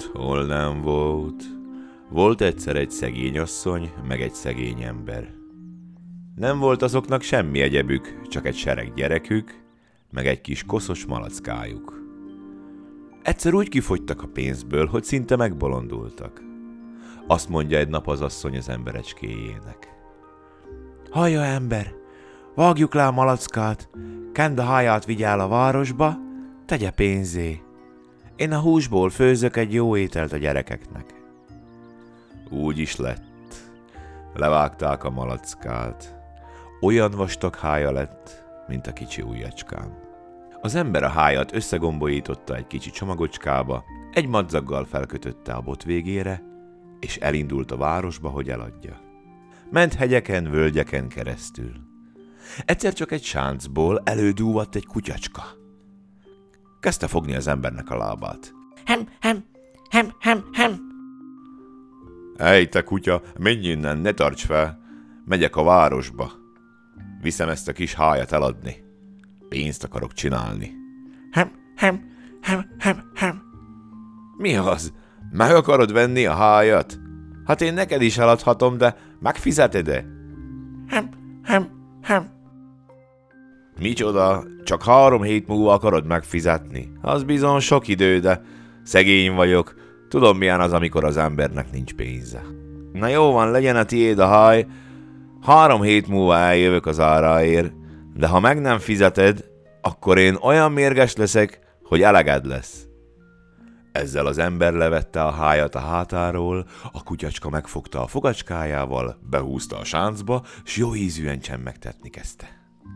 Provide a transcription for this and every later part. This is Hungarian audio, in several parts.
hol nem volt. Volt egyszer egy szegény asszony, meg egy szegény ember. Nem volt azoknak semmi egyebük, csak egy sereg gyerekük, meg egy kis koszos malackájuk. Egyszer úgy kifogytak a pénzből, hogy szinte megbolondultak. Azt mondja egy nap az asszony az emberecskéjének: hallja, ember, vágjuk le a malackát, kend a háját vigyál a városba, tegye pénzé. Én a húsból főzök egy jó ételt a gyerekeknek. Úgy is lett. Levágták a malackát. Olyan vastag hája lett, mint a kicsi ujjacskám. Az ember a hájat összegombolította egy kicsi csomagocskába, egy madzaggal felkötötte a bot végére, és elindult a városba, hogy eladja. Ment hegyeken, völgyeken keresztül. Egyszer csak egy sáncból elődúvadt egy kutyacska. Kezdte fogni az embernek a lábát. Hem, hem, hem, hem, hem. Ej, te kutya, menj innen, ne tarts fel! Megyek a városba. Viszem ezt a kis hájat eladni. Pénzt akarok csinálni. Hem, hem, hem, hem, hem. Mi az? Meg akarod venni a hájat? Hát én neked is eladhatom, de megfizeted-e? Hem, hem, hem. Micsoda? Csak 3 hét múlva akarod megfizetni? Az bizony sok idő, de szegény vagyok. Tudom, milyen az, amikor az embernek nincs pénze. Na jó van, legyen a tiéd a háj. 3 hét múlva eljövök az áráért, de ha meg nem fizeted, akkor én olyan mérges leszek, hogy eleged lesz. Ezzel az ember levette a hájat a hátáról, a kutyacska megfogta a fogacskájával, behúzta a sáncba, s jó ízűen csemmegtetni kezdte.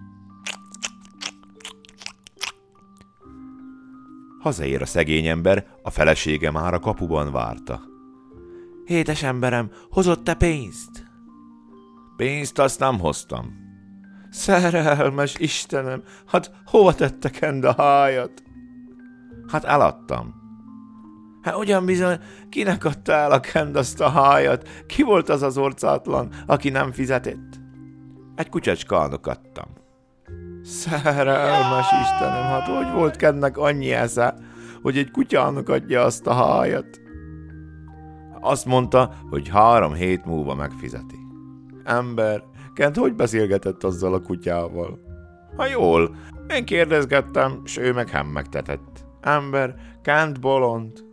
Hazaér a szegény ember, a felesége már a kapuban várta. Édes emberem, hozott te pénzt? Pénzt azt nem hoztam. Szerelmes Istenem, hát hova tette kend a hájat? Hát eladtam. Hát ugyan bizony, kinek adta el a kend azt a hájat? Ki volt az az orcátlan, aki nem fizetett? Egy kucsacskának adtam. Szerelmes Istenem, hát hogy volt kendnek annyi esze, hogy egy kutyának adja azt a hájat? Azt mondta, hogy 3 hét múlva megfizeti. Ember, Kent hogy beszélgetett azzal a kutyával? Ha jól, én kérdezgettem, s ő meg hemmegtetett. Ember, Kent bolond.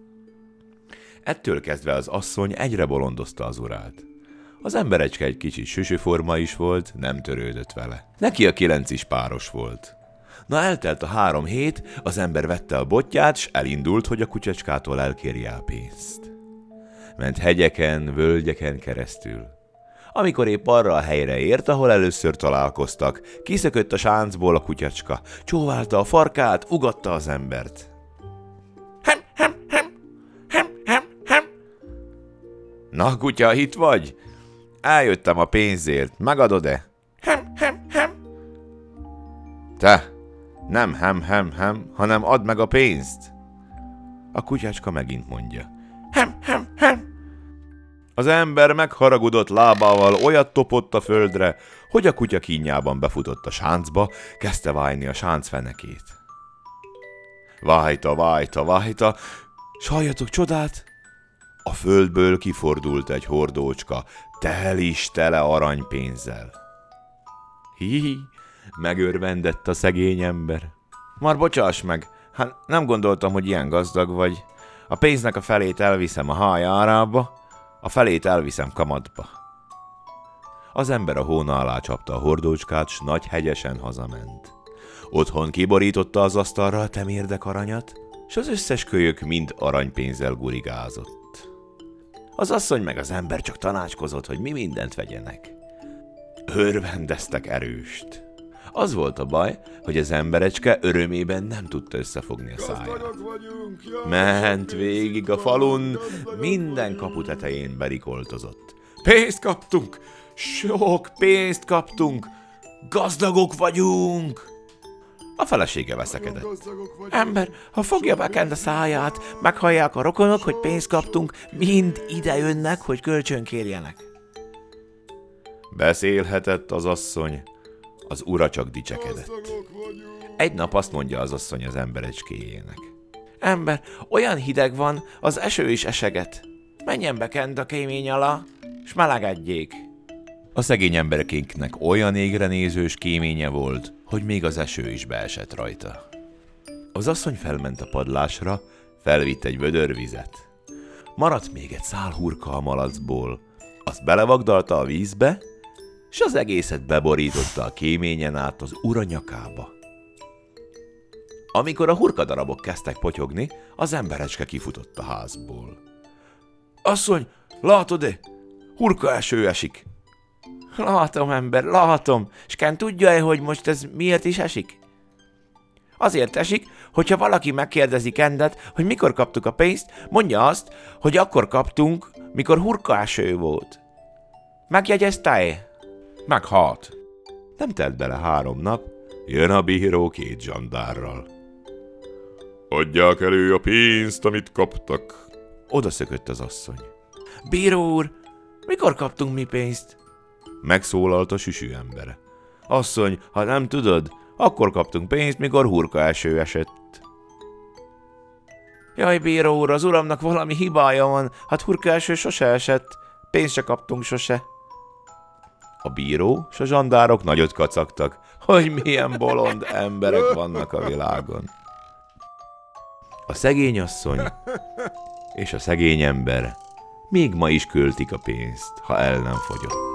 Ettől kezdve az asszony egyre bolondozta az urát. Az emberecske egy kicsit süsüforma is volt, nem törődött vele. Neki a 9 is páros volt. Na, eltelt a 3 hét, az ember vette a botját, s elindult, hogy a kutyacskától elkérje a pénzt. Ment hegyeken, völgyeken keresztül. Amikor épp arra a helyre ért, ahol először találkoztak, kiszökött a sáncból a kutyacska, csóválta a farkát, ugatta az embert. Hem, hem, hem, hem, hem, hem. Na, kutya, itt vagy? Eljöttem a pénzért, megadod-e? Hem, hem, hem. Te, nem hem, hanem add meg a pénzt. A kutyácska megint mondja. Hem, hem, hem. Az ember megharagudott lábával olyat topott a földre, hogy a kutya kínjában befutott a sáncba, kezdte vájni a sánc fenekét. Vájta, s halljatok csodát! A földből kifordult egy hordócska, tele aranypénzzel. Hi, megörvendett a szegény ember. Már bocsáss meg, hát nem gondoltam, hogy ilyen gazdag vagy. A pénznek a felét elviszem a hájárába, a felét elviszem kamatba. Az ember a hóna alá csapta a hordócskát, s nagy hegyesen hazament. Otthon kiborította az asztalra a temérdek aranyat, s az összes kölyök mind aranypénzzel gurigázott. Az asszony meg az ember csak tanácskozott, hogy mi mindent vegyenek. Örvendeztek erőst. Az volt a baj, hogy az emberecske örömében nem tudta összefogni a száját. Ment végig a falun, minden kapu tetején berikoltozott. Pénzt kaptunk! Sok pénzt kaptunk! Gazdagok vagyunk! A felesége veszekedett. Ember, ha fogja be Kent a száját, meghallják a rokonok, hogy pénzt kaptunk, mind ide jönnek, hogy kölcsön kérjenek. Beszélhetett az asszony, az ura csak dicsekedett. Egy nap azt mondja az asszony az emberecskéjének. Ember, olyan hideg van, az eső is eseget. Menjen be kent a kémény alá, s melegedjék. A szegény emberkénknek olyan égre nézős kéménye volt, hogy még az eső is beesett rajta. Az asszony felment a padlásra, felvitt egy vödör vizet. Maradt még egy szál hurka a malacból, azt belevagdalta a vízbe, s az egészet beborította a kéményen át az ura nyakába. Amikor a hurkadarabok kezdtek potyogni, az emberecske kifutott a házból. Asszony, látod-e? Hurka eső esik. Látom, ember, látom. S kent tudja-e, hogy most ez miért is esik? Azért esik, hogyha valaki megkérdezi Kendet, hogy mikor kaptuk a pénzt, mondja azt, hogy akkor kaptunk, mikor hurkaeső volt. Megjegyezte-e? Meghalt. Nem telt bele 3 nap, jön a bíró 2 zsandárral. Adják elő a pénzt, amit kaptak. Oda szökött az asszony. Bíró úr, mikor kaptunk mi pénzt? Megszólalt a süsű embere. Asszony, ha nem tudod, akkor kaptunk pénzt, mikor hurkaeső esett. Jaj, bíró úr, az uramnak valami hibája van, hát hurkaeső sose esett, pénzt se kaptunk sose. A bíró s a zsandárok nagyot kacagtak, hogy milyen bolond emberek vannak a világon. A szegény asszony és a szegény ember még ma is költik a pénzt, ha el nem fogyott.